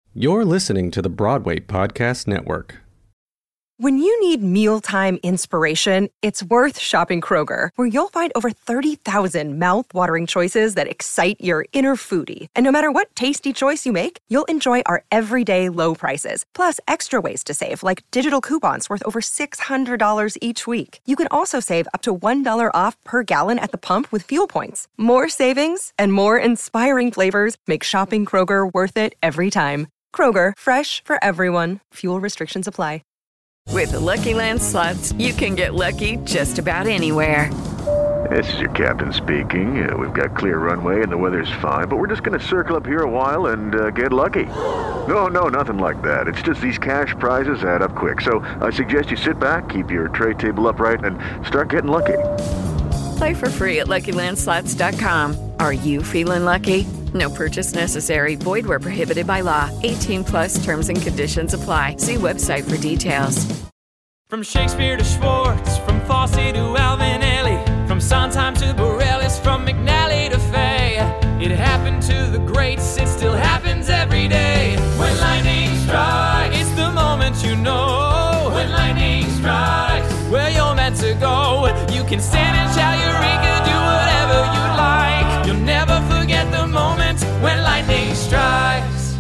You're listening to the Broadway Podcast Network. When you need mealtime inspiration, it's worth shopping Kroger, where you'll find over 30,000 mouth-watering choices that excite your inner foodie. And no matter what tasty choice you make, you'll enjoy our everyday low prices, plus extra ways to save, like digital coupons worth over $600 each week. You can also save up to $1 off per gallon at the pump with fuel points. More savings and more inspiring flavors make shopping Kroger worth it every time. Kroger, fresh for everyone. Fuel restrictions apply. With the Lucky Land Slots, you can get lucky just about anywhere. This is your captain speaking. We've got clear runway and the weather's fine, but we're just going to circle up here a while and get lucky. No, nothing like that. It's just these cash prizes add up quick. So I suggest you sit back, keep your tray table upright, and start getting lucky. Play for free at LuckyLandSlots.com. Are you feeling lucky? No purchase necessary. Void where prohibited by law. 18 plus terms and conditions apply. See website for details. From Shakespeare to Schwartz, from Fosse to Alvinelli, from Sondheim to Bareilles, from McNally to Fay. It happened to the greats, it still happens every day. When lightning strikes, it's the moment you know. When lightning strikes, where you're meant to go. You can stand and shout Eureka, do whatever you like. You'll never forget the moment when lightning strikes.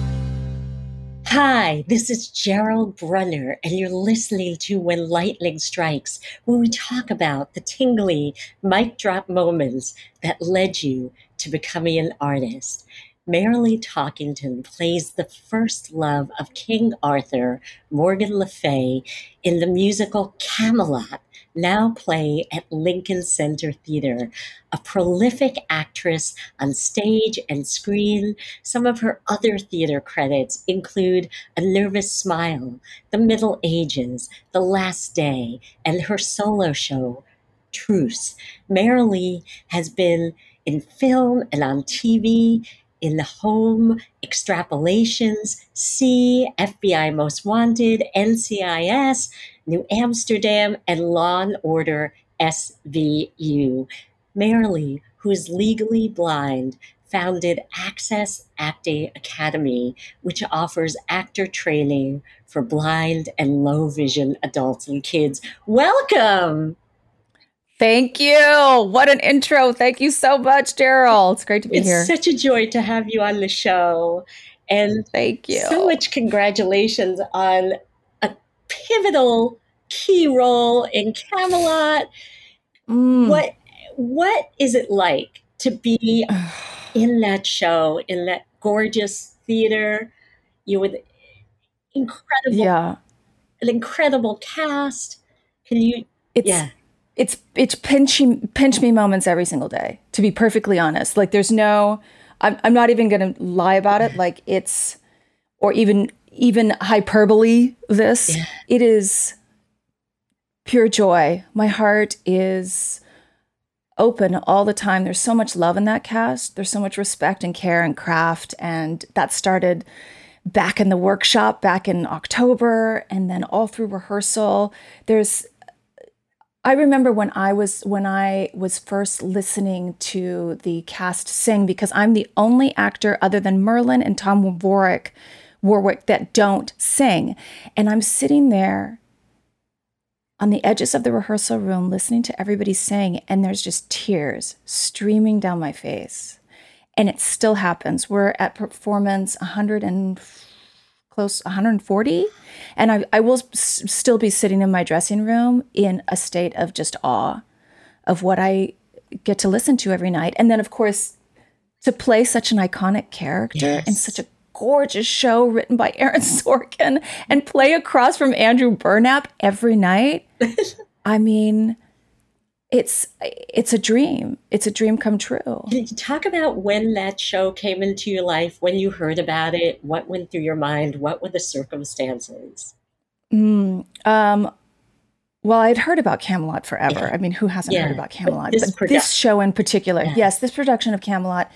Hi, this is Gerald Brunner, and you're listening to When Lightning Strikes, where we talk about the tingly mic drop moments that led you to becoming an artist. Marilee Talkington plays the first love of King Arthur, Morgan Le Fay, in the musical Camelot, now playing at Lincoln Center Theater. A prolific actress on stage and screen, some of her other theater credits include A Nervous Smile, The Middle Ages, The Last Day, and her solo show, Truce. Marilee has been in film and on TV, in the Home, Extrapolations, See, FBI Most Wanted, NCIS, New Amsterdam, and Law and Order SVU. Marilee, who is legally blind, founded Access Acting Academy, which offers actor training for blind and low vision adults and kids. Welcome! Thank you. What an intro. Thank you so much, Daryl. It's great to be here. It's such a joy to have you on the show. And thank you. So much congratulations on a pivotal key role in Camelot. What is it like to be in that show, in that gorgeous theater? You with an incredible cast. It's pinch me moments every single day, to be perfectly honest. Like I'm not even going to lie about it. Like or even hyperbole this. Yeah. It is pure joy. My heart is open all the time. There's so much love in that cast. There's so much respect and care and craft. And that started back in the workshop back in October, and then all through rehearsal. I remember when I was first listening to the cast sing, because I'm the only actor other than Merlin and Tom Warwick that don't sing. And I'm sitting there on the edges of the rehearsal room listening to everybody sing, and there's just tears streaming down my face. And it still happens. We're at performance 140, and I will still be sitting in my dressing room in a state of just awe of what I get to listen to every night. And then, of course, to play such an iconic character in such a gorgeous show written by Aaron Sorkin and play across from Andrew Burnap every night. I mean, it's a dream. It's a dream come true. Can you talk about when that show came into your life, when you heard about it, what went through your mind, what were the circumstances? Well, I'd heard about Camelot forever. Yeah. I mean, who hasn't heard about Camelot? But this show in particular, this production of Camelot,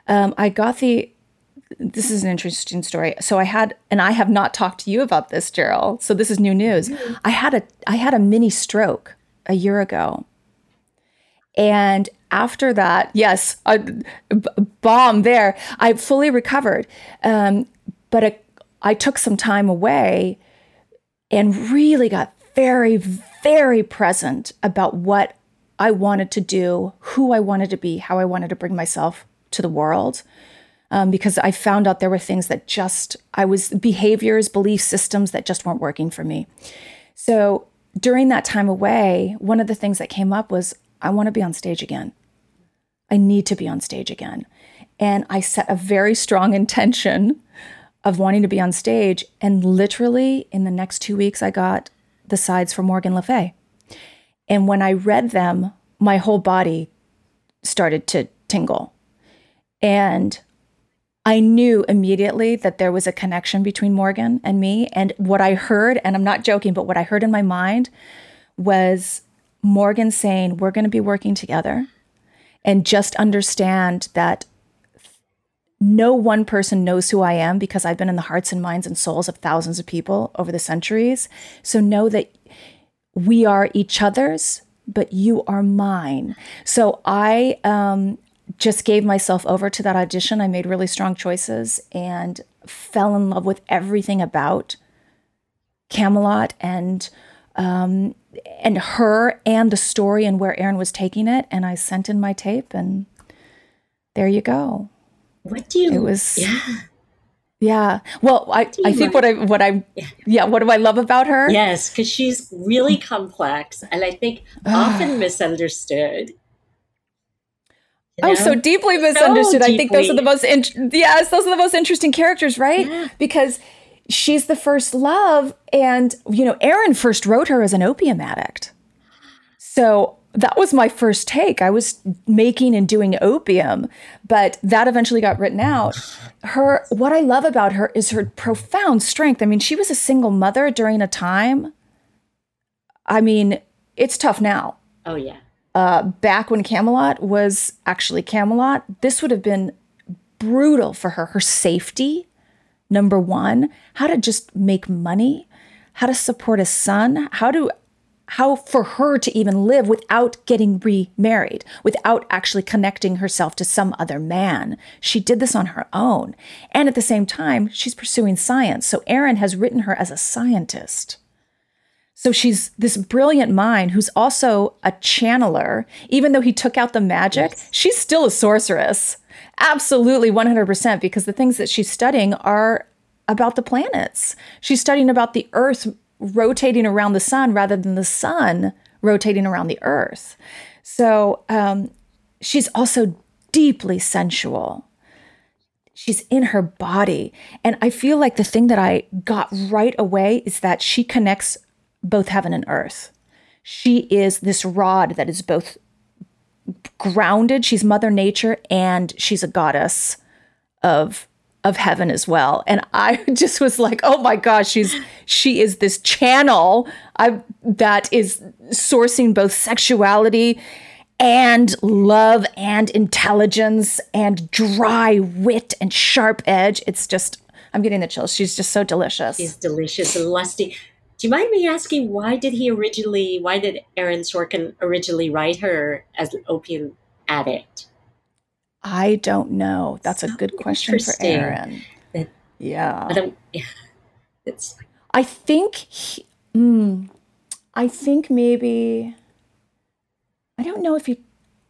this is an interesting story. So I have not talked to you about this, Gerald. So this is new news. Mm-hmm. I had a mini stroke a year ago. And after that, yes, a bomb there. I fully recovered. But I took some time away and really got very, very present about what I wanted to do, who I wanted to be, how I wanted to bring myself to the world. Because I found out there were things that behaviors, belief systems that just weren't working for me. So during that time away, one of the things that came up was, I want to be on stage again. I need to be on stage again. And I set a very strong intention of wanting to be on stage. And literally in the next 2 weeks, I got the sides for Morgan Le Fay. And when I read them, my whole body started to tingle. And I knew immediately that there was a connection between Morgan and me. And what I heard, and I'm not joking, but what I heard in my mind was Morgan saying, we're going to be working together, and just understand that no one person knows who I am, because I've been in the hearts and minds and souls of thousands of people over the centuries. So know that we are each other's, but you are mine. So I just gave myself over to that audition. I made really strong choices and fell in love with everything about Camelot and her and the story and where Aaron was taking it. And I sent in my tape, and there you go. What do you? It was. Yeah. Well, I think what do I love about her? Yes, because she's really complex, and I think often misunderstood. Oh, so deeply misunderstood. I think those are the most those are the most interesting characters, right? Yeah. Because she's the first love, and Aaron first wrote her as an opium addict. So that was my first take. I was making and doing opium, but that eventually got written out. What I love about her is her profound strength. I mean, she was a single mother during a time. I mean, it's tough now. Oh, yeah. Back when Camelot was actually Camelot, this would have been brutal for her. Her safety, number one, how to just make money, how to support a son, how for her to even live without getting remarried, without actually connecting herself to some other man. She did this on her own. And at the same time, she's pursuing science. So Aaron has written her as a scientist. So she's this brilliant mind who's also a channeler. Even though he took out the magic, she's still a sorceress. Absolutely 100%, because the things that she's studying are about the planets. She's studying about the Earth rotating around the sun rather than the sun rotating around the Earth. So she's also deeply sensual. She's in her body. And I feel like the thing that I got right away is that she connects both heaven and earth. She is this rod that is both grounded. She's Mother Nature, and she's a goddess of heaven as well. And I just was like, oh my gosh, she is this channel that is sourcing both sexuality and love and intelligence and dry wit and sharp edge. It's just, I'm getting the chills. She's just so delicious. She's delicious and lusty. Do you mind me asking, why did Aaron Sorkin originally write her as an opium addict? I don't know. That's a good question for Aaron. Yeah. I think maybe, I don't know if he,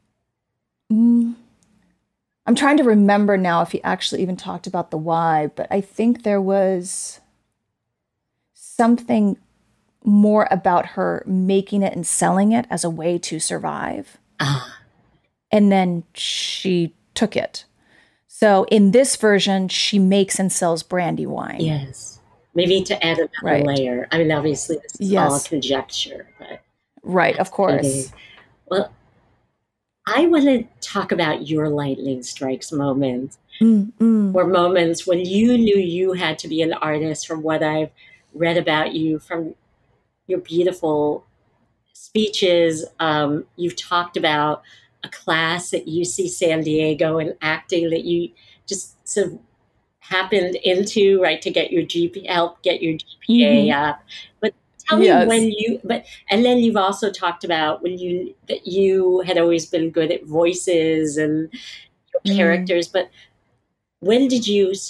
I'm trying to remember now if he actually even talked about the why, but I think there was something more about her making it and selling it as a way to survive. And then she took it. So in this version, she makes and sells brandy wine. Yes. Maybe to add another layer. I mean, obviously, this is all conjecture. But right, of course. Well, I want to talk about your lightning strikes moment. Or moments when you knew you had to be an artist, from what I've read about you, from your beautiful speeches. You've talked about a class at UC San Diego in acting that you just sort of happened into, right, to get your help get your GPA up. But tell me and then you've also talked about that you had always been good at voices and your characters. But when did you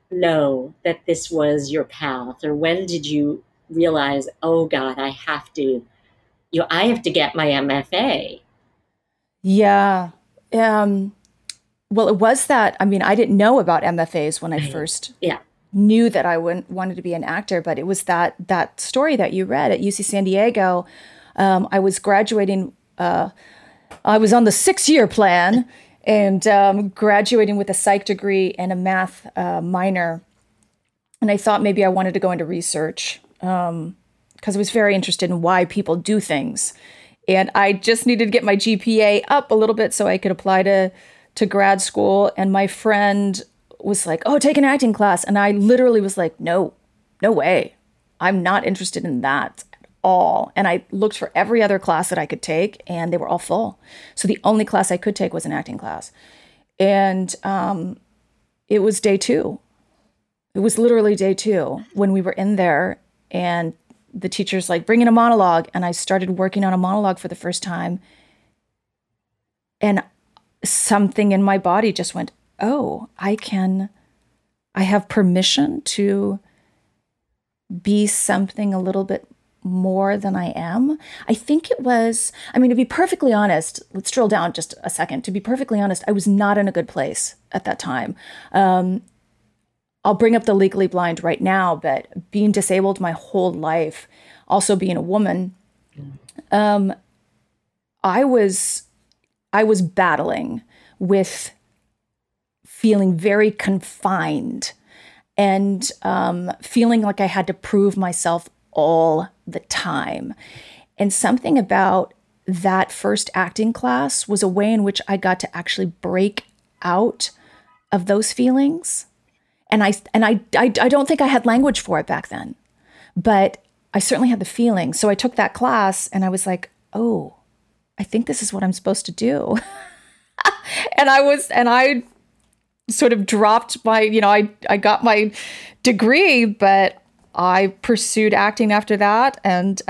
know that this was your path, or when did you realize, oh God, I have to get my MFA? Yeah. Well, it was that, I mean, I didn't know about MFAs when I first knew that I wanted to be an actor, but it was that story that you read at UC San Diego. I was graduating, I was on the 6-year plan and graduating with a psych degree and a math minor. And I thought maybe I wanted to go into research because I was very interested in why people do things. And I just needed to get my GPA up a little bit so I could apply to grad school. And my friend was like, oh, take an acting class. And I literally was like, no way. I'm not interested in that at all. And I looked for every other class that I could take and they were all full. So the only class I could take was an acting class. And it was day 2. It was literally day 2 when we were in there and the teacher's like, bring in a monologue. And I started working on a monologue for the first time. And something in my body just went, oh, I have permission to be something a little bit more than I am. I think it was, I mean, to be perfectly honest, let's drill down just a second. To be perfectly honest, I was not in a good place at that time. I'll bring up the Legally Blind right now, but being disabled my whole life, also being a woman, I was battling with feeling very confined and feeling like I had to prove myself all the time. And something about that first acting class was a way in which I got to actually break out of those feelings. And I don't think I had language for it back then, but I certainly had the feeling. So I took that class and I was like, oh, I think this is what I'm supposed to do. and I sort of dropped my, I got my degree, but I pursued acting after that and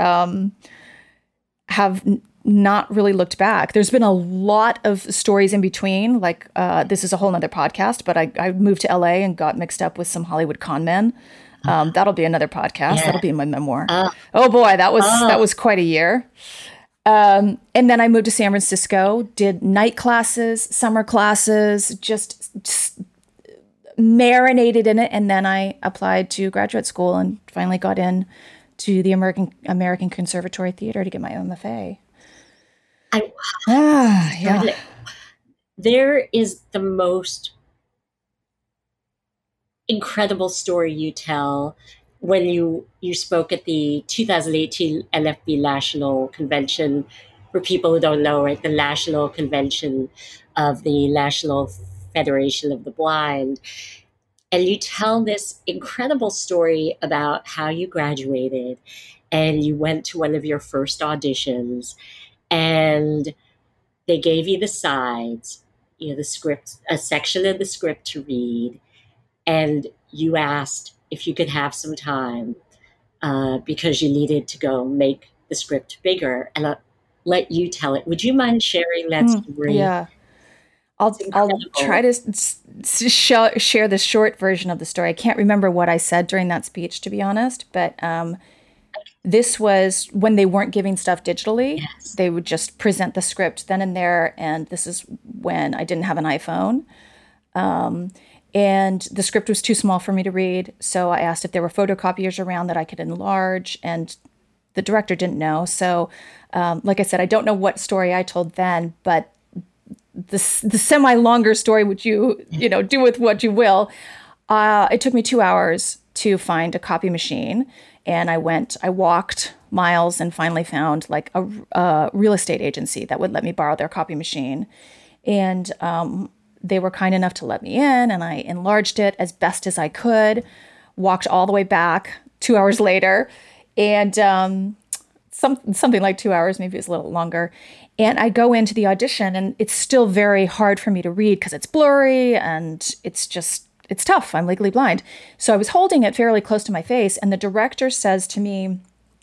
have not really looked back. There's been a lot of stories in between, like this is a whole nother podcast, but I moved to LA and got mixed up with some Hollywood con men. That'll be another podcast. Yeah. That'll be in my memoir. Oh boy, that was quite a year. And then I moved to San Francisco, did night classes, summer classes, just marinated in it. And then I applied to graduate school and finally got in to the American Conservatory Theater to get my MFA. Yeah. There is the most incredible story you tell when you spoke at the 2018 NFB National Convention. For people who don't know, right, the National Convention of the National Federation of the Blind. And you tell this incredible story about how you graduated and you went to one of your first auditions and they gave you the sides, the script, a section of the script to read. And you asked if you could have some time because you needed to go make the script bigger. And I'll let you tell it. Would you mind sharing that story? Yeah. I'll try to share the short version of the story. I can't remember what I said during that speech, to be honest, but this was when they weren't giving stuff digitally. Yes. They would just present the script then and there, and this is when I didn't have an iPhone. And the script was too small for me to read, so I asked if there were photocopiers around that I could enlarge, and the director didn't know. So, like I said, I don't know what story I told then, but the semi-longer story, which you do with what you will, it took me 2 hours to find a copy machine. And I walked miles and finally found like a real estate agency that would let me borrow their copy machine. And they were kind enough to let me in, and I enlarged it as best as I could, walked all the way back 2 hours later, and something like 2 hours, maybe it was a little longer. And I go into the audition, and it's still very hard for me to read because it's blurry and it's tough. I'm legally blind. So I was holding it fairly close to my face, and the director says to me,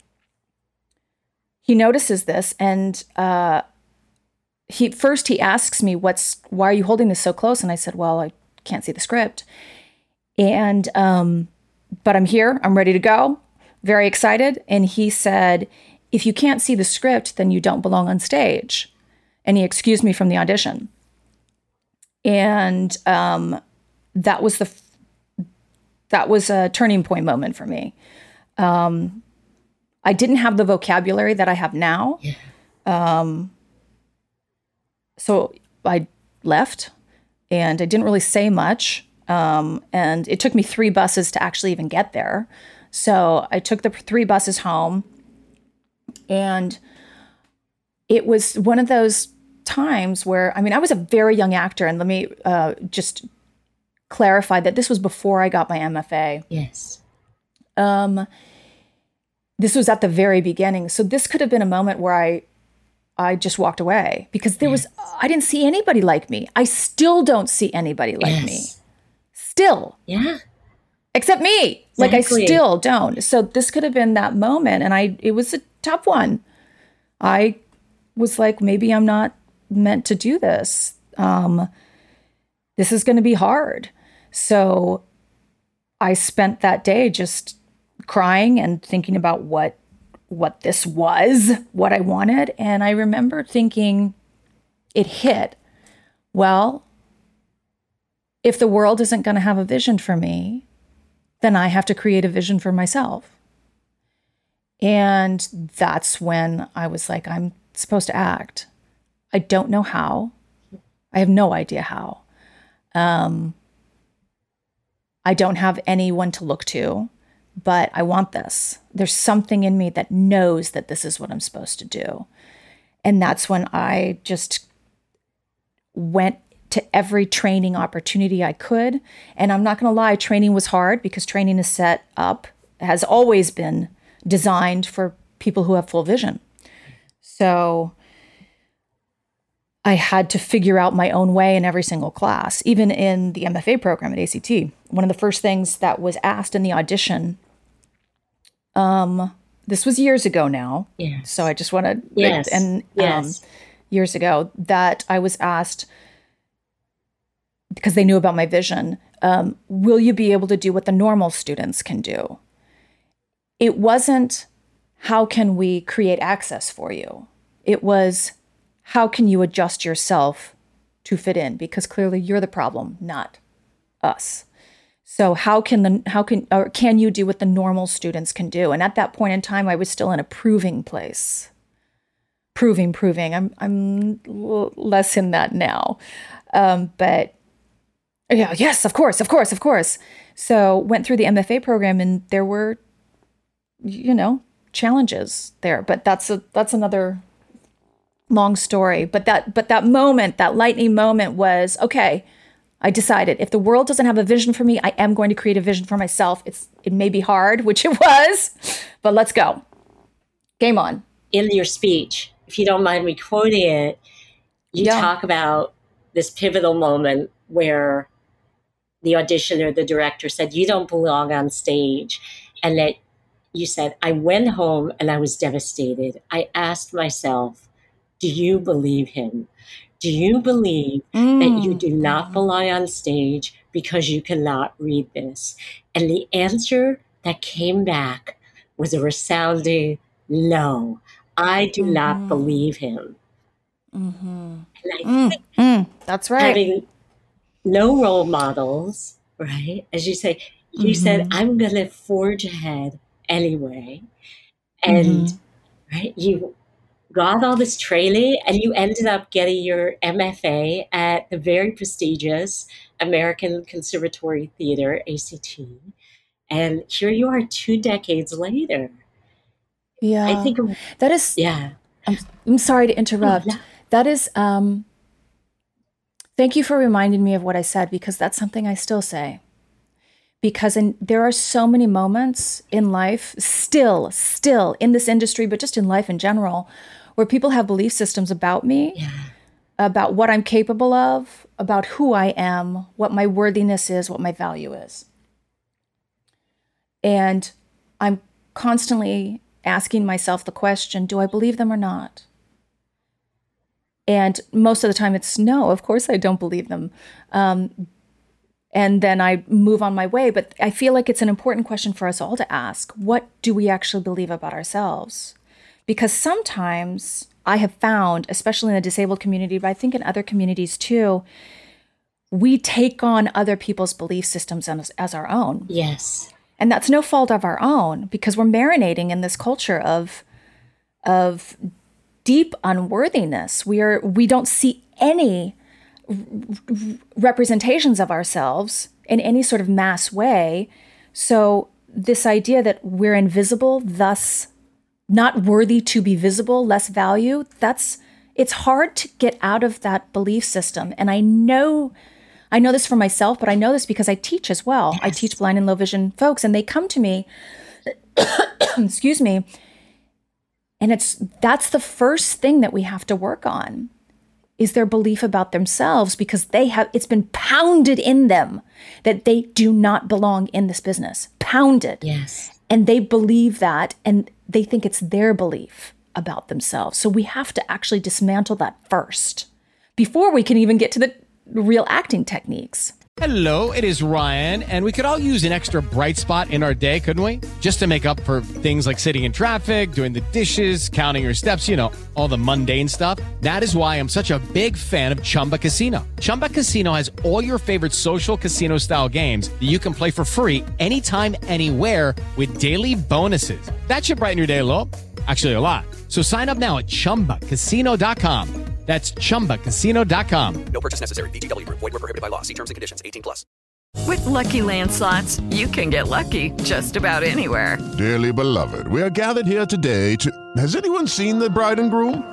he notices this, and he asks me, why are you holding this so close? And I said, well, I can't see the script. And, but I'm here, I'm ready to go, very excited. And he said, if you can't see the script, then you don't belong on stage. And he excused me from the audition. And that was a turning point moment for me. I didn't have the vocabulary that I have now. Yeah. So I left, and I didn't really say much. And it took me 3 buses to actually even get there. So I took the 3 buses home, and it was one of those times where, I mean, I was a very young actor, and let me just clarify that this was before I got my MFA. Yes. This was at the very beginning. So this could have been a moment where I just walked away, because I didn't see anybody like me. I still don't see anybody like me. Still. Yeah. Except me. Exactly. Like, I still don't. So this could have been that moment. And it was a tough one. I was like, maybe I'm not meant to do this. This is going to be hard. So I spent that day just crying and thinking about what this was, what I wanted. And I remember thinking, it hit, well, if the world isn't going to have a vision for me, then I have to create a vision for myself. And that's when I was like, I'm supposed to act. I don't know how. I have no idea how. I don't have anyone to look to, but I want this. There's something in me that knows that this is what I'm supposed to do. And that's when I just went to every training opportunity I could. And I'm not going to lie, training was hard, because training is set up, has always been designed for people who have full vision. So I had to figure out my own way in every single class, even in the MFA program at ACT. One of the first things that was asked in the audition, this was years ago now. Yes. So I just want to, yes. Years ago, that I was asked, because they knew about my vision, will you be able to do what the normal students can do? It wasn't, how can we create access for you? It was, how can you adjust yourself to fit in? Because clearly you're the problem, not us. So can you do what the normal students can do? And at that point in time, I was still in a proving place. Proving. I'm less in that now. But yeah, yes, of course. So went through the MFA program, and there were, challenges there. But that's another long story. But that moment, that lightning moment was, okay, I decided if the world doesn't have a vision for me, I am going to create a vision for myself. It may be hard, which it was, but let's go. Game on. In your speech, if you don't mind me quoting it, you talk about this pivotal moment where the auditioner, the director said, you don't belong on stage. And that you said, I went home and I was devastated. I asked myself, do you believe him? Do you believe that you do not belong on stage because you cannot read this? And the answer that came back was a resounding no. I do not believe him. And I think that's right. Having no role models, right? As you say, you said, I'm going to forge ahead anyway. And right, you got all this training, and you ended up getting your MFA at the very prestigious American Conservatory Theater, ACT. And here you are 2 decades later. Yeah. I think that is, yeah. I'm sorry to interrupt. That is, thank you for reminding me of what I said, because that's something I still say. Because there are so many moments in life, still in this industry, but just in life in general, where people have belief systems about me, about what I'm capable of, about who I am, what my worthiness is, what my value is. And I'm constantly asking myself the question, do I believe them or not? And most of the time it's no, of course I don't believe them. and then I move on my way. But I feel like it's an important question for us all to ask. What do we actually believe about ourselves? Because sometimes I have found, especially in the disabled community, but I think in other communities too, we take on other people's belief systems as our own. Yes. And that's no fault of our own, because we're marinating in this culture of deep unworthiness. We don't see any representations of ourselves in any sort of mass way. So this idea that we're invisible, thus not worthy to be visible, less value, it's hard to get out of that belief system. And I know this for myself, but I know this because I teach as well. Yes. I teach blind and low vision folks, and they come to me, excuse me, and that's the first thing that we have to work on, is their belief about themselves, because it's been pounded in them that they do not belong in this business. Pounded. Yes. And they believe that, and they think it's their belief about themselves. So we have to actually dismantle that first before we can even get to the real acting techniques. Hello, it is Ryan, and we could all use an extra bright spot in our day, couldn't we? Just to make up for things like sitting in traffic, doing the dishes, counting your steps, all the mundane stuff. That is why I'm such a big fan of Chumba Casino. Chumba Casino has all your favorite social casino-style games that you can play for free anytime, anywhere with daily bonuses. That should brighten your day a little. Actually, a lot. So sign up now at ChumbaCasino.com. That's ChumbaCasino.com. No purchase necessary. VGW Group. Void where prohibited by law. See terms and conditions. 18+. With Lucky Land Slots, you can get lucky just about anywhere. Dearly beloved, we are gathered here today to... Has anyone seen the bride and groom?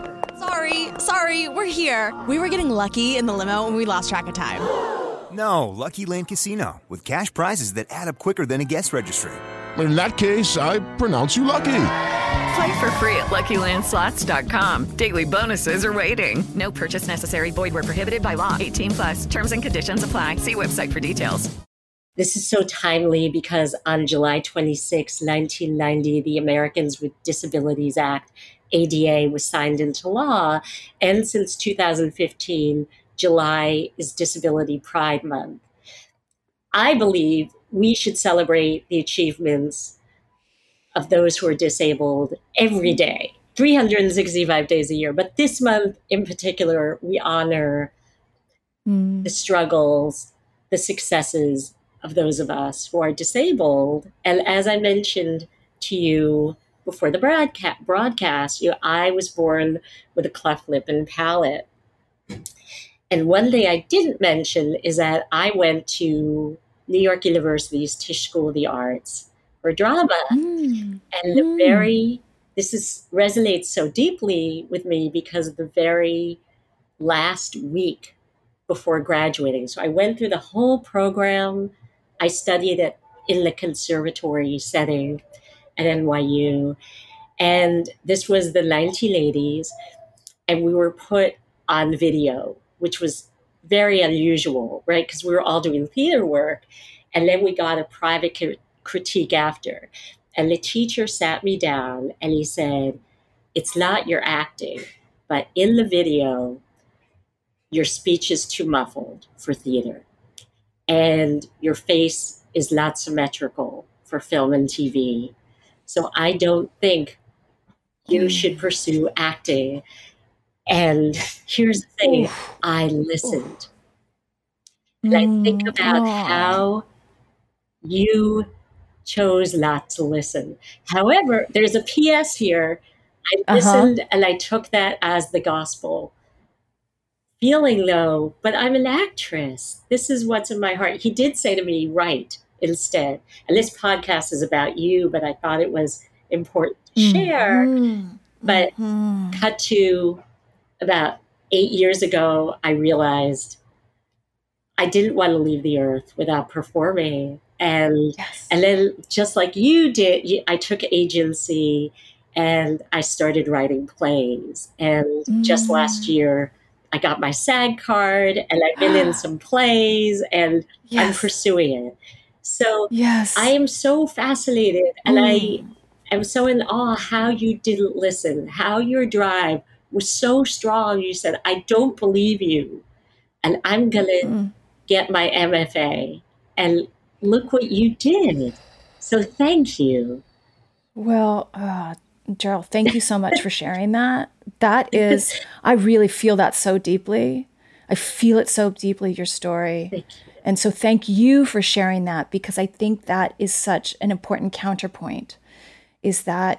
Sorry, we're here. We were getting lucky in the limo and we lost track of time. No, Lucky Land Casino, with cash prizes that add up quicker than a guest registry. In that case, I pronounce you lucky. Play for free at LuckyLandSlots.com. Daily bonuses are waiting. No purchase necessary. Void where prohibited by law. 18+. Terms and conditions apply. See website for details. This is so timely because on July 26, 1990, the Americans with Disabilities Act, ADA, was signed into law. And since 2015, July is Disability Pride Month. I believe we should celebrate the achievements of those who are disabled every day, 365 days a year. But this month in particular, we honor the struggles, the successes of those of us who are disabled. And as I mentioned to you before the broadcast, I was born with a cleft lip and palate. And one thing I didn't mention is that I went to New York University's Tisch School of the Arts for drama. And this resonates so deeply with me because of the very last week before graduating. So I went through the whole program. I studied it in the conservatory setting at NYU. And this was the 1980s. And we were put on video, which was very unusual, right? Because we were all doing theater work. And then we got a private critique after. And the teacher sat me down and he said, "It's not your acting, but in the video, your speech is too muffled for theater. And your face is not symmetrical for film and TV. So I don't think you should pursue acting." And here's the thing, I listened. And I think about how you chose not to listen. However, there's a PS here. I listened and I took that as the gospel. Feeling though, but I'm an actress. This is what's in my heart. He did say to me, write instead. And this podcast is about you, but I thought it was important to share. But cut to about 8 years ago, I realized I didn't want to leave the earth without performing. And then just like you did, I took agency and I started writing plays. And just last year, I got my SAG card and I've been in some plays and I'm pursuing it. So I am so fascinated and I am so in awe how you didn't listen, how your drive was so strong. You said, "I don't believe you and I'm going to get my MFA And look what you did. So thank you. Well, Gerald, thank you so much for sharing that. That is, I really feel that so deeply. I feel it so deeply, your story. Thank you. And so thank you for sharing that, because I think that is such an important counterpoint, is that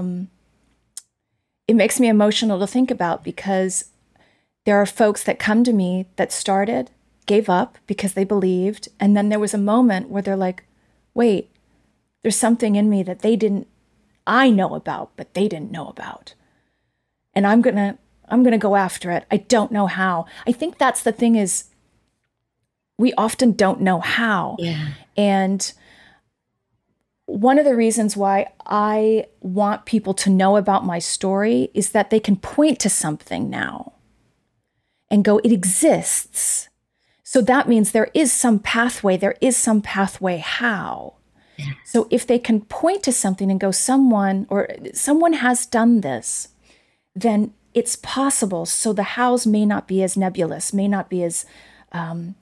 it makes me emotional to think about, because there are folks that come to me that started, gave up because they believed, and then there was a moment where they're like, wait, there's something in me that I know about, but they didn't know about. And I'm gonna go after it. I don't know how. I think that's the thing, is we often don't know how. Yeah. And one of the reasons why I want people to know about my story is that they can point to something now and go, it exists. So that means there is some pathway how. Yeah. So if they can point to something and go, someone has done this, then it's possible. So the hows may not be as nebulous, may not be as, I'm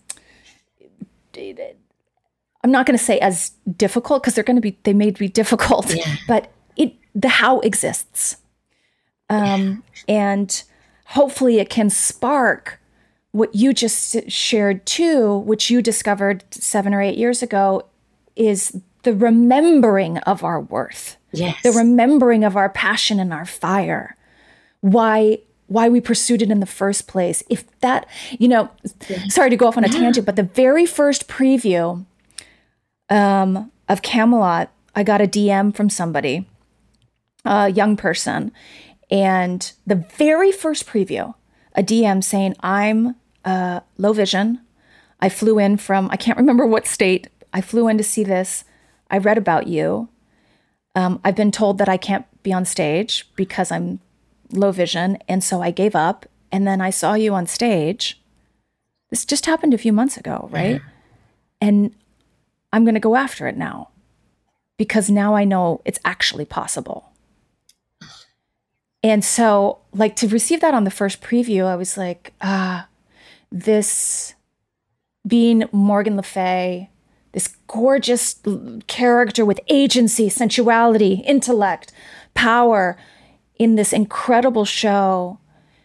not going to say as difficult, because they may be difficult, but the how exists. And hopefully it can spark what you just shared too, which you discovered 7 or 8 years ago, is the remembering of our worth. Yes. The remembering of our passion and our fire. Why we pursued it in the first place. If that, sorry to go off on a tangent, but the very first preview of Camelot, I got a DM from somebody, a young person, and the very first preview, a DM saying, I'm low vision. I flew in from, I can't remember what state. I flew in to see this. I read about you. I've been told that I can't be on stage because I'm low vision, and so I gave up. And then I saw you on stage. This just happened a few months ago, right? And I'm going to go after it now, because now I know it's actually possible. And so, like, to receive that on the first preview, I was like, this being Morgan Le Fay, this gorgeous character with agency, sensuality, intellect, power, in this incredible show,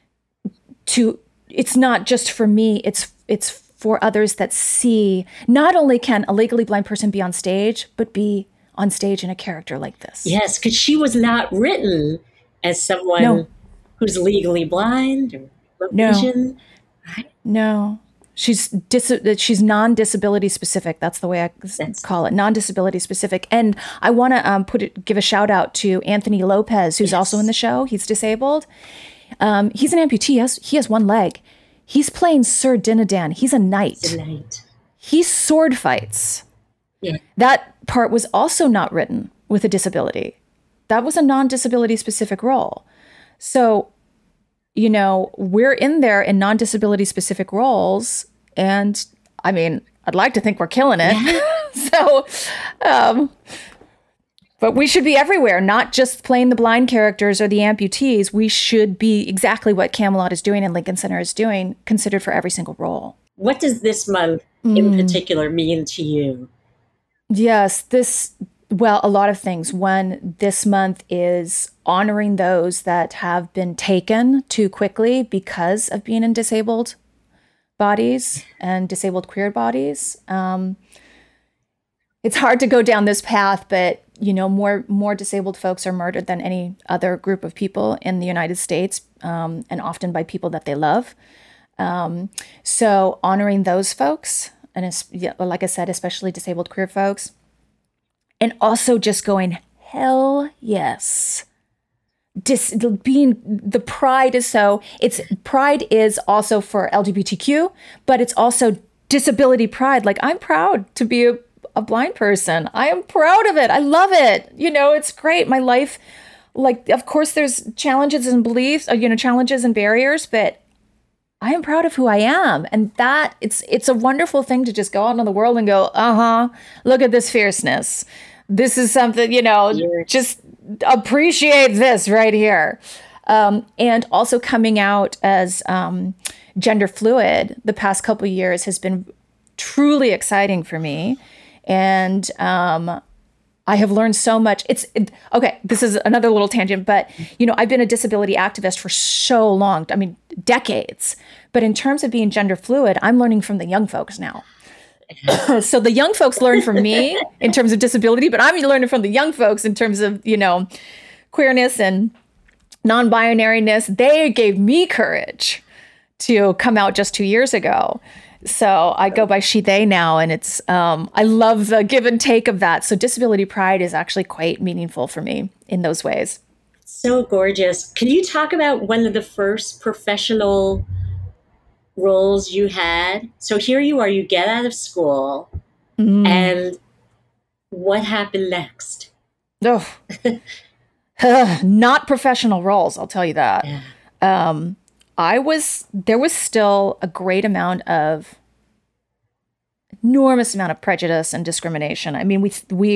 it's not just for me, it's for others that see, not only can a legally blind person be on stage, but be on stage in a character like this. Yes, because she was not written as someone who's legally blind or low vision. Right? No. She's non-disability specific. That's the way I call it, non-disability specific. And I want to give a shout out to Anthony Lopez, who's also in the show. He's disabled. He's an amputee. He has one leg. He's playing Sir Dinadan. He's a knight. He sword fights. Yeah. That part was also not written with a disability. That was a non-disability specific role. So, we're in there in non-disability specific roles. And I mean, I'd like to think we're killing it. So, but we should be everywhere, not just playing the blind characters or the amputees. We should be exactly what Camelot is doing and Lincoln Center is doing, considered for every single role. What does this month in particular mean to you? Yes, a lot of things. One, this month is honoring those that have been taken too quickly because of being in disabled bodies and disabled queer bodies. It's hard to go down this path, but more disabled folks are murdered than any other group of people in the United States, and often by people that they love. So honoring those folks, and like I said, especially disabled queer folks. And also just going, hell yes. The pride is pride is also for LGBTQ, but it's also disability pride. Like, I'm proud to be a blind person. I am proud of it. I love it. It's great. My life, like, of course there's challenges and beliefs, challenges and barriers, but I am proud of who I am. And that it's a wonderful thing to just go out in the world and go, look at this fierceness. This is something, just appreciate this right here. And also coming out as gender fluid the past couple of years has been truly exciting for me. And I have learned so much. Okay, this is another little tangent, but I've been a disability activist for so long, I mean, decades. But in terms of being gender fluid, I'm learning from the young folks now. So the young folks learn from me in terms of disability, but I'm learning from the young folks in terms of, queerness and non-binariness. They gave me courage to come out just 2 years ago. So I go by she, they now, and it's, I love the give and take of that. So disability pride is actually quite meaningful for me in those ways. So gorgeous. Can you talk about one of the first professional roles you had? So here you are, you get out of school, and what happened next? Oh, not professional roles, I'll tell you that. Yeah. There was still a great amount of, enormous amount of prejudice and discrimination. I mean,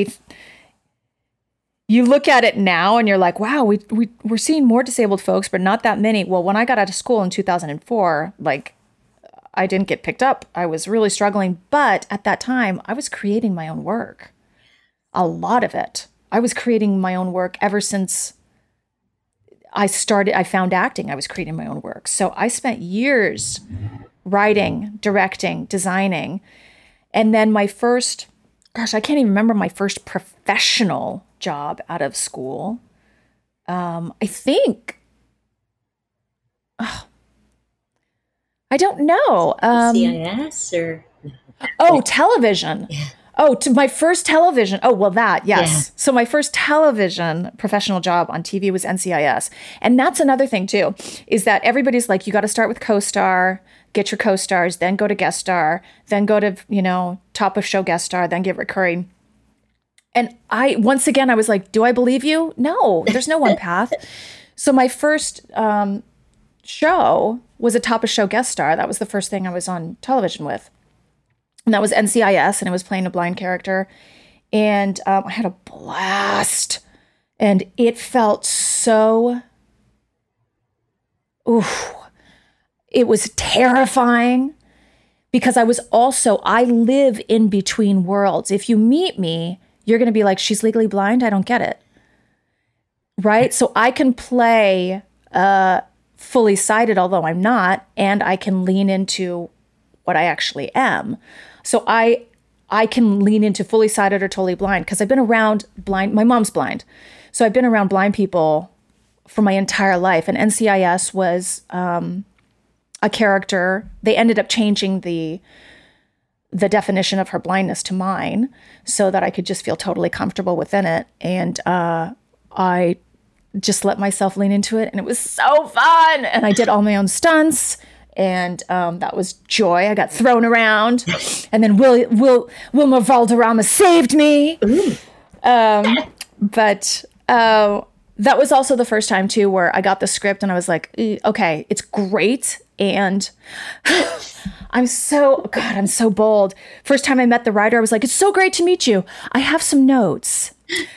you look at it now and you're like, wow, we're seeing more disabled folks, but not that many. Well, when I got out of school in 2004, I didn't get picked up. I was really struggling. But at that time, I was creating my own work. A lot of it. I was creating my own work ever since I found acting. I was creating my own work. So I spent years writing, directing, designing. And then I can't even remember my first professional job out of school. I think, I don't know. CIS or? Oh, television. Yeah. Oh, to my first television. Oh, well, that, yes. Yeah. So my first television professional job on TV was NCIS. And that's another thing, too, is that everybody's like, you got to start with co-star, get your co-stars, then go to guest star, then go to, top of show guest star, then get recurring. And once again, I was like, do I believe you? No, there's no one path. So my first show was a top of show guest star. That was the first thing I was on television with. And that was NCIS, and it was playing a blind character. And I had a blast. And it felt so, it was terrifying because I live in between worlds. If you meet me, you're going to be like, she's legally blind? I don't get it. Right? So I can play fully sighted, although I'm not, and I can lean into what I actually am. So I can lean into fully sighted or totally blind because I've been around blind. My mom's blind. So I've been around blind people for my entire life. And NCIS was a character. They ended up changing the definition of her blindness to mine so that I could just feel totally comfortable within it. And I just let myself lean into it. And it was so fun. And I did all my own stunts. And that was joy. I got thrown around, and then Wilmer Valderrama saved me. But that was also the first time too where I got the script and I was like, okay, it's great. And I'm so bold. First time I met the writer, I was like, it's so great to meet you. I have some notes.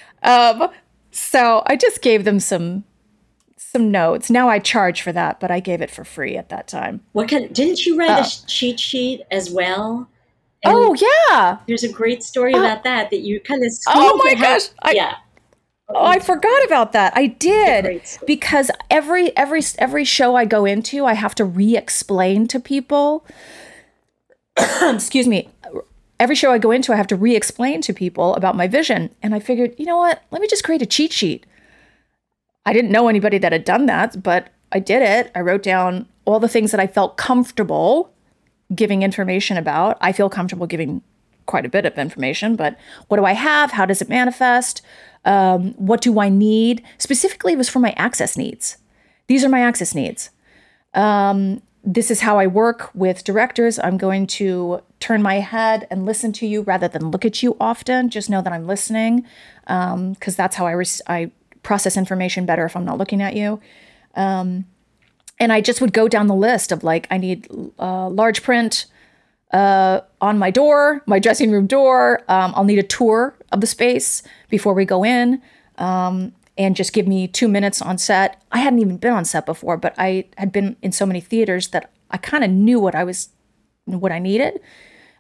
So I just gave them some notes. Now I charge for that, but I gave it for free at that time. Didn't you write a cheat sheet as well? And yeah. There's a great story about that you kind of. Oh my gosh! I forgot about that. I did because every show I go into, I have to re-explain to people. Excuse me. Every show I go into, I have to re-explain to people about my vision, and I figured, you know what? Let me just create a cheat sheet. I didn't know anybody that had done that, but I did it. I wrote down all the things that I felt comfortable giving information about. I feel comfortable giving quite a bit of information, but what do I have? How does it manifest? What do I need? Specifically, it was for my access needs. These are my access needs. This is how I work with directors. I'm going to turn my head and listen to you rather than look at you often. Just know that I'm listening, because that's how I process information better if I'm not looking at you. And I just would go down the list of like, I need large print on my door, my dressing room door. I'll need a tour of the space before we go in, and just give me 2 minutes on set. I hadn't even been on set before, but I had been in so many theaters that I kind of knew what I needed.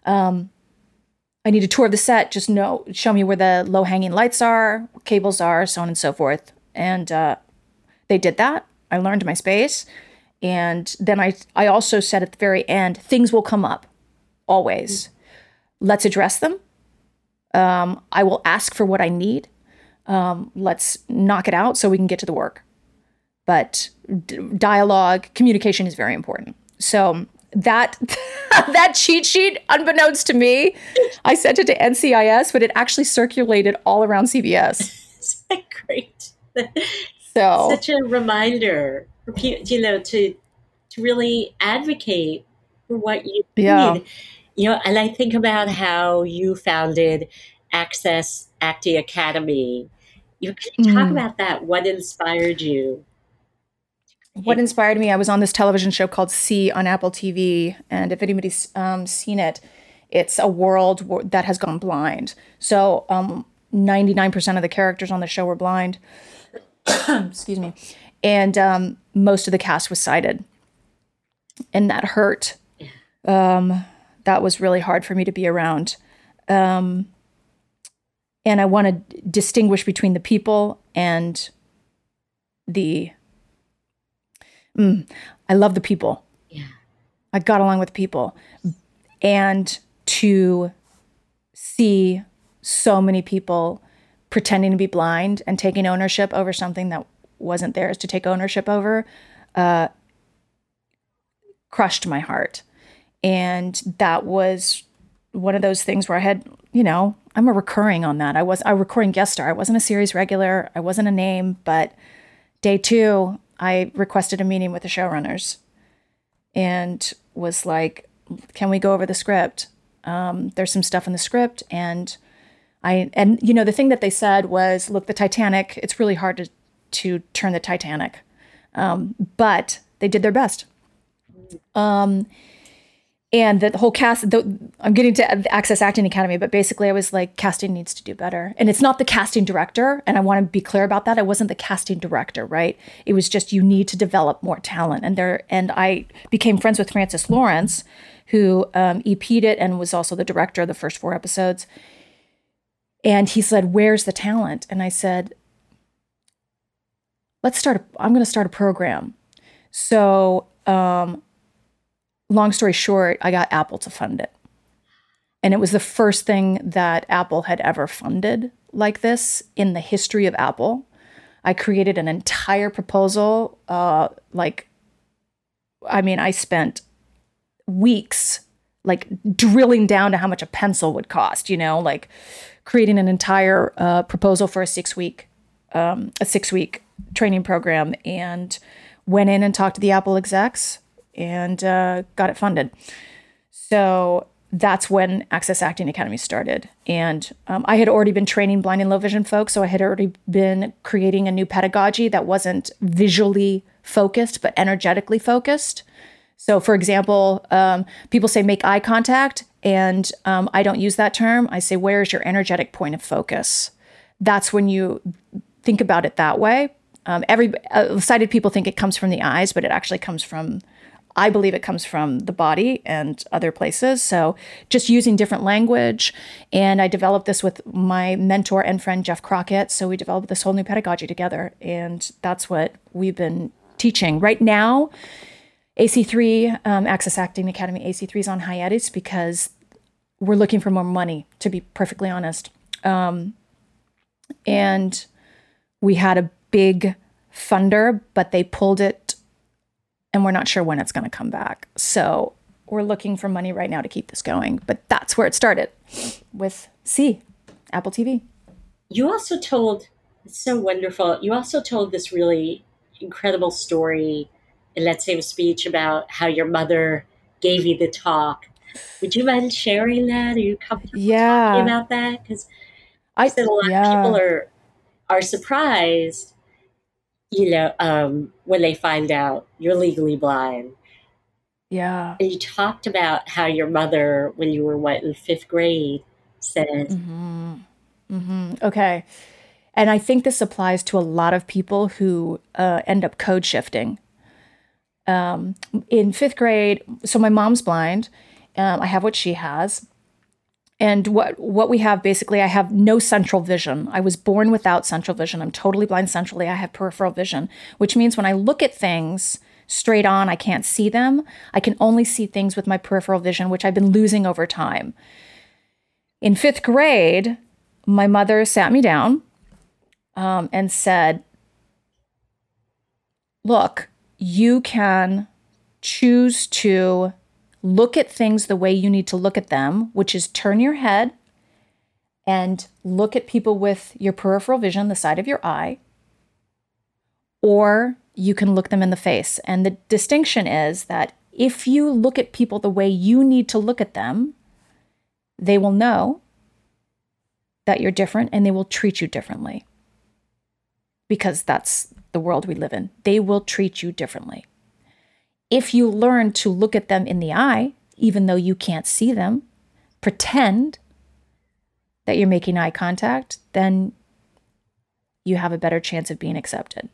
I need a tour of the set. Just show me where the low hanging lights are, cables are, so on and so forth. And they did that. I learned my space. And then I also said at the very end, things will come up, always. Let's address them. I will ask for what I need. Let's knock it out so we can get to the work. But dialogue, communication is very important. So that that cheat sheet, unbeknownst to me, I sent it to NCIS, but it actually circulated all around CBS. Isn't that great? So such a reminder for people, to really advocate for what you need. And I think about how you founded Access Acting Academy. You can talk about that. What inspired you? What inspired me? I was on this television show called See on Apple TV, and if anybody's seen it, it's a world that has gone blind. So 99% of the characters on the show were blind. Excuse me. And most of the cast was sighted. And that hurt. That was really hard for me to be around. And I want to distinguish between the people and the... I love the people. Yeah. I got along with people. And to see so many people pretending to be blind and taking ownership over something that wasn't theirs to take ownership over crushed my heart. And that was one of those things where I had, I'm a recurring on that. I was a recurring guest star. I wasn't a series regular. I wasn't a name, but day 2, I requested a meeting with the showrunners and was like, can we go over the script? There's some stuff in the script. And the thing that they said was, look, the Titanic, it's really hard to turn the Titanic. But they did their best. And the whole cast, I'm getting to Access Acting Academy, but basically I was like, casting needs to do better. And it's not the casting director. And I want to be clear about that. I wasn't the casting director, right? It was just, you need to develop more talent. And I became friends with Francis Lawrence, who EP'd it and was also the director of the first 4 episodes. And he said, where's the talent? And I said, I'm going to start a program. So, long story short, I got Apple to fund it. And it was the first thing that Apple had ever funded like this in the history of Apple. I created an entire proposal. I spent weeks drilling down to how much a pencil would cost, creating an entire proposal for a 6-week training program, and went in and talked to the Apple execs and got it funded. So that's when Access Acting Academy started. And I had already been training blind and low vision folks, so I had already been creating a new pedagogy that wasn't visually focused, but energetically focused. So for example, people say make eye contact, and I don't use that term. I say, where is your energetic point of focus? That's when you think about it that way. Sighted people think it comes from the eyes, but it actually comes from, I believe it comes from the body and other places. So just using different language. And I developed this with my mentor and friend, Jeff Crockett. So we developed this whole new pedagogy together. And that's what we've been teaching. Right now, AC3, Access Acting Academy, AC3 is on hiatus because we're looking for more money, to be perfectly honest. And we had a big funder, but they pulled it, and we're not sure when it's going to come back. So we're looking for money right now to keep this going. But that's where it started with See, Apple TV. You also told, it's so wonderful, you also told this really incredible story in Let's Save a Speech about how your mother gave you the talk. Would you mind sharing that? Are you comfortable talking about that? Because I said a lot of people are surprised, when they find out you're legally blind. Yeah. And you talked about how your mother, when you were in 5th grade, said. Okay. And I think this applies to a lot of people who end up code shifting. In 5th grade, so my mom's blind. I have what she has. And what we have, basically, I have no central vision. I was born without central vision. I'm totally blind centrally. I have peripheral vision, which means when I look at things straight on, I can't see them. I can only see things with my peripheral vision, which I've been losing over time. In 5th grade, my mother sat me down and said, look, you can choose to look at things the way you need to look at them, which is turn your head and look at people with your peripheral vision, the side of your eye, or you can look them in the face. And the distinction is that if you look at people the way you need to look at them, they will know that you're different and they will treat you differently, because that's the world we live in. They will treat you differently. If you learn to look at them in the eye, even though you can't see them, pretend that you're making eye contact, then you have a better chance of being accepted.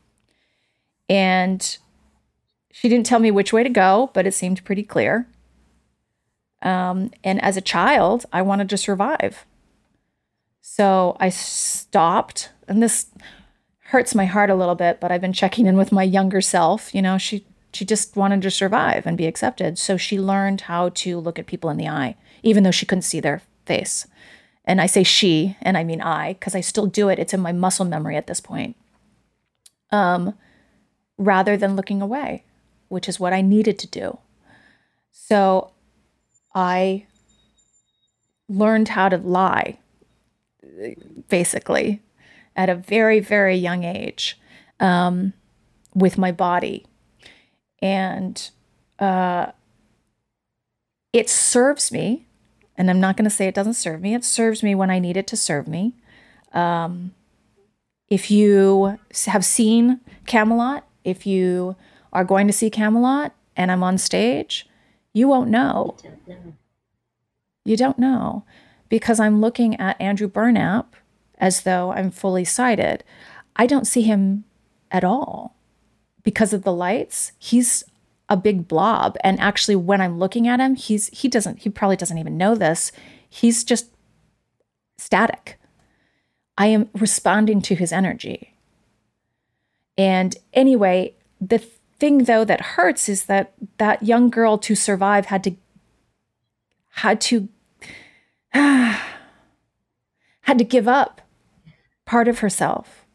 And she didn't tell me which way to go, but it seemed pretty clear. And as a child, I wanted to survive. So I stopped, and this hurts my heart a little bit, but I've been checking in with my younger self. You know, she just wanted to survive and be accepted. So she learned how to look at people in the eye, even though she couldn't see their face. And I say she, and I mean I, because I still do it. It's in my muscle memory at this point. Rather than looking away, which is what I needed to do. So I learned how to lie, basically, at a very, very young age, with my body. And it serves me, and I'm not going to say it doesn't serve me. It serves me when I need it to serve me. If you have seen Camelot, if you are going to see Camelot and I'm on stage, you won't know. You don't know, because I'm looking at Andrew Burnap as though I'm fully sighted. I don't see him at all. Because of the lights, he's a big blob. And actually, when I'm looking at him, he probably doesn't even know this. He's just static. I am responding to his energy. And anyway, the thing though that hurts is that that young girl, to survive, had to give up part of herself.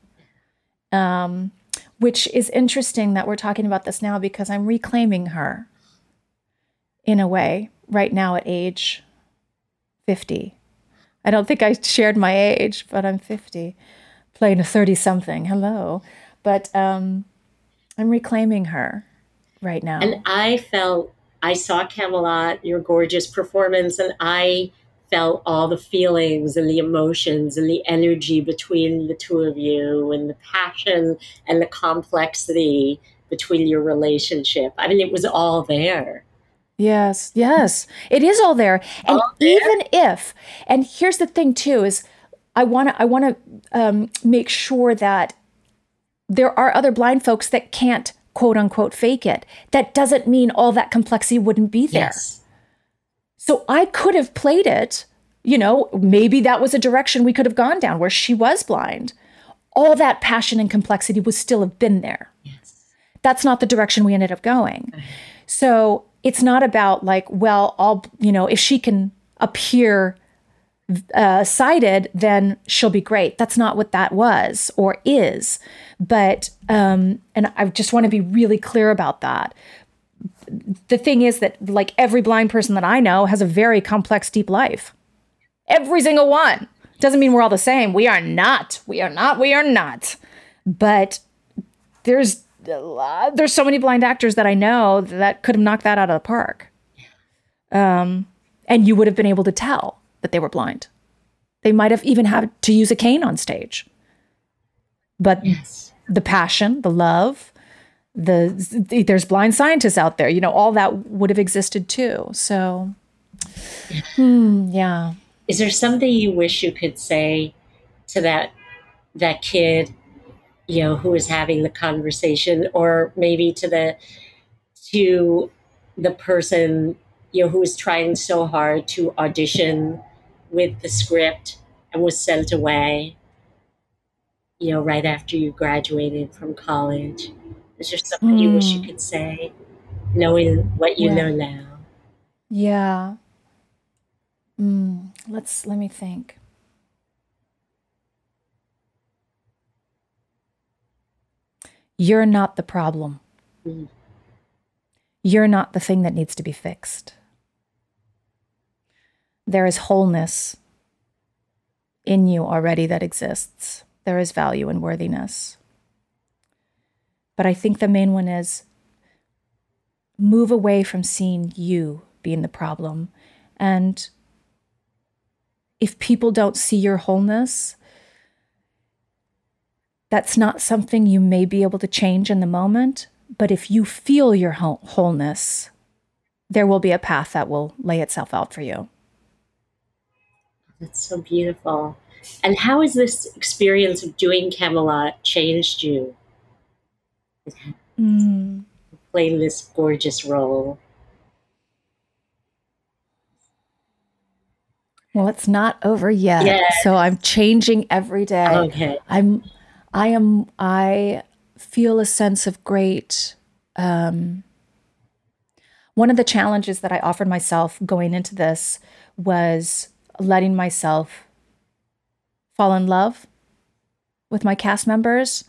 Which is interesting that we're talking about this now, because I'm reclaiming her in a way right now at age 50. I don't think I shared my age, but I'm 50, playing a 30-something. Hello. But I'm reclaiming her right now. And I saw Camelot, your gorgeous performance, and I felt all the feelings and the emotions and the energy between the two of you, and the passion and the complexity between your relationship. I mean, it was all there. Yes, it is all there. And even if, and here's the thing too, is I want to make sure that there are other blind folks that can't quote unquote fake it. That doesn't mean all that complexity wouldn't be there. Yes. So I could have played it, maybe that was a direction we could have gone down, where she was blind. All that passion and complexity would still have been there. Yes. That's not the direction we ended up going. Mm-hmm. So it's not about if she can appear sighted, then she'll be great. That's not what that was or is. But, and I just want to be really clear about that. The thing is that every blind person that I know has a very complex, deep life. Every single one. Doesn't mean we're all the same. We are not. But there's so many blind actors that I know that could have knocked that out of the park. And you would have been able to tell that they were blind. They might have even had to use a cane on stage. But yes, the passion, the love, there's blind scientists out there, all that would have existed too. So, yeah. Is there something you wish you could say to that kid, who is having the conversation, or maybe to the person, who is trying so hard to audition with the script and was sent away, right after you graduated from college? Is there something you wish you could say, knowing what you know now? Yeah. Let me think. You're not the problem. You're not the thing that needs to be fixed. There is wholeness in you already that exists. There is value and worthiness. But I think the main one is move away from seeing you being the problem. And if people don't see your wholeness, that's not something you may be able to change in the moment. But if you feel your wholeness, there will be a path that will lay itself out for you. That's so beautiful. And how has this experience of doing Camelot changed you? Playing this gorgeous role. Well, it's not over yet. Yes. So I'm changing every day. Okay. I feel a sense of great, one of the challenges that I offered myself going into this was letting myself fall in love with my cast members.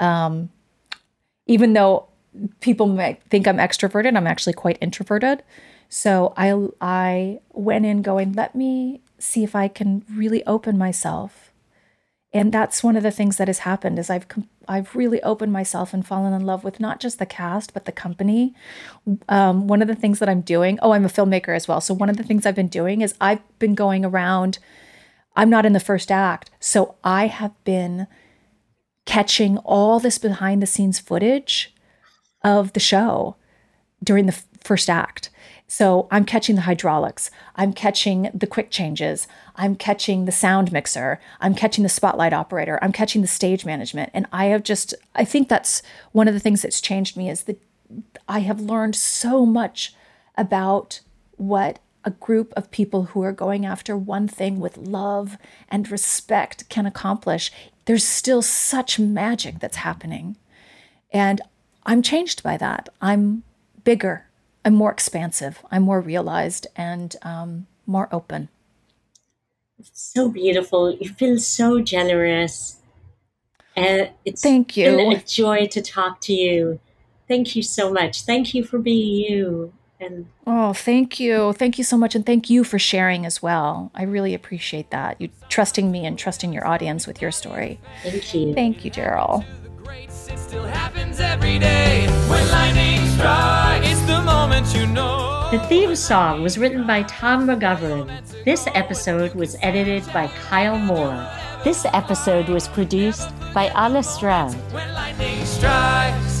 Even though people might think I'm extroverted, I'm actually quite introverted. So I went in going, let me see if I can really open myself. And that's one of the things that has happened is I've really opened myself and fallen in love with not just the cast, but the company. One of the things that I'm doing, I'm a filmmaker as well. So one of the things I've been doing is I've been going around, I'm not in the first act. So I have been catching all this behind the scenes footage of the show during the first act. So I'm catching the hydraulics, I'm catching the quick changes, I'm catching the sound mixer, I'm catching the spotlight operator, I'm catching the stage management. And I think that's one of the things that's changed me is that I have learned so much about what a group of people who are going after one thing with love and respect can accomplish. There's still such magic that's happening. And I'm changed by that. I'm bigger. I'm more expansive, I'm more realized, and more open. It's so beautiful. You feel so generous. And Thank you. Been a joy to talk to you. Thank you so much. Thank you for being you. And thank you. Thank you so much. And thank you for sharing as well. I really appreciate that. You trusting me and trusting your audience with your story. Thank you. Thank you, Gerald. It still happens every day. When lightning strikes, it's the moment you know. The theme song was written by Tom McGovern. This episode was edited by Kyle Moore. This episode was produced by Anna Stroud. When lightning strikes.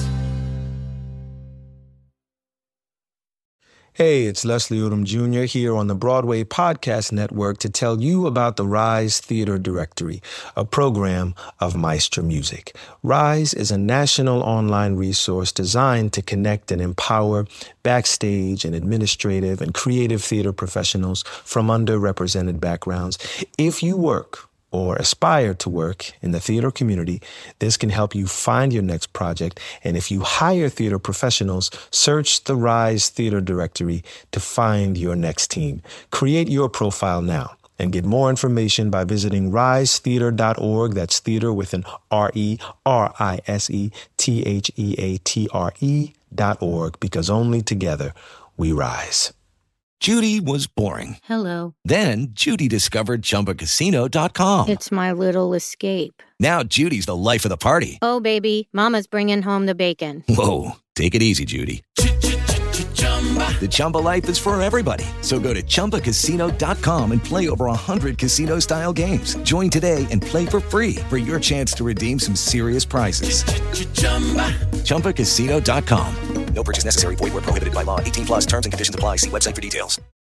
Hey, it's Leslie Odom Jr. here on the Broadway Podcast Network to tell you about the Rise Theater Directory, a program of Maestro Music. Rise is a national online resource designed to connect and empower backstage and administrative and creative theater professionals from underrepresented backgrounds. If you work or aspire to work in the theater community, this can help you find your next project. And if you hire theater professionals, search the Rise Theater Directory to find your next team. Create your profile now and get more information by visiting risetheater.org. That's theater with an RISETHEATRE.org, because only together we rise. Judy was boring. Hello. Then Judy discovered ChumbaCasino.com. It's my little escape. Now Judy's the life of the party. Oh, baby, mama's bringing home the bacon. Whoa, take it easy, Judy. The Chumba life is for everybody. So go to ChumbaCasino.com and play over 100 casino-style games. Join today and play for free for your chance to redeem some serious prizes. ChumbaCasino.com. No purchase necessary. Void where prohibited by law. 18+ terms and conditions apply. See website for details.